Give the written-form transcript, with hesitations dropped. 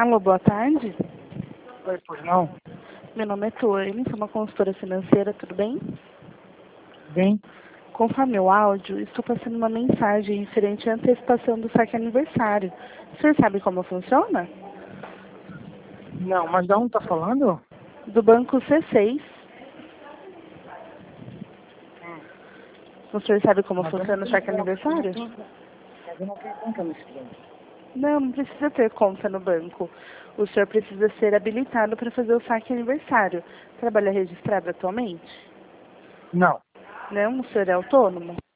Alô, boa tarde. Oi, pois não? Meu nome é Torne, sou uma consultora financeira, tudo bem? Bem? Conforme o áudio, estou passando uma mensagem referente à antecipação do saque aniversário. O senhor sabe como funciona? Não, mas de onde tá falando? Do banco C6. O senhor sabe como Mas eu funciona o não saque tenho conta. aniversário? Mas eu não tenho conta nesse banco. Não precisa ter conta no banco. O senhor precisa ser habilitado para fazer o saque aniversário. Trabalha registrado atualmente? Não. Não, o senhor é autônomo?